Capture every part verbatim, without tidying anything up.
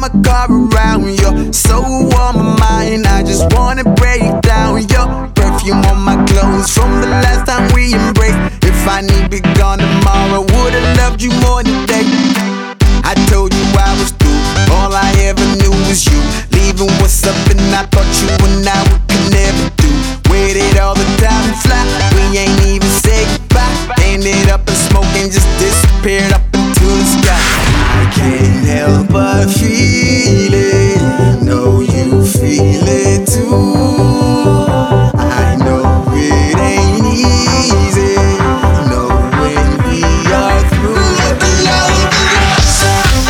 my car around. You're so on my mind, I just wanna break down. Your perfume on my clothes from the last time we embraced. If I need be gone tomorrow, would've loved you more today. I told you I was through, all I ever knew was you. Leaving what's up and I thought you and I we could never do. Waited all the time to fly, we ain't even say goodbye. Ended up in smoke and just disappeared up into the sky. I can't help but feel it, know you feel it too. I know it ain't easy, know when we are through. Let the love be lost.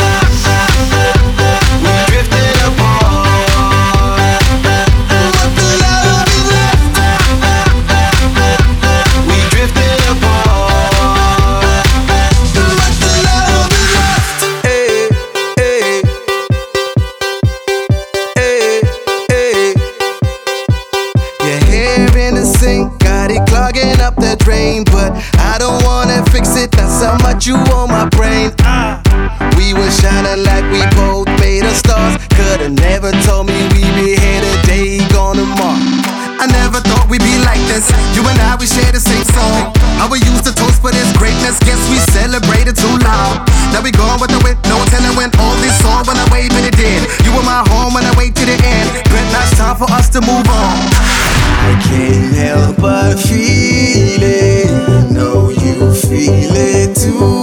We drifted apart. Let the love be left. We drifted apart. Let the love be left. Hey, hey, hey, hey. Your hair in the sink, got it clogging up the drain, but I don't wanna fix it. That's how much you own my brain. Ah, we were shining like we both made of stars. Could've never told me we'd be here today, gone tomorrow. I never thought we'd be like this. You and I, we share the same song. I would use the toast for this greatness. Guess we celebrated too loud. Now we gone with the wind, no telling when all this song when I wait, but it did. You were my home when I wait to the end. But now it's time for us to move on. I can't help but feel it, know you feel it too.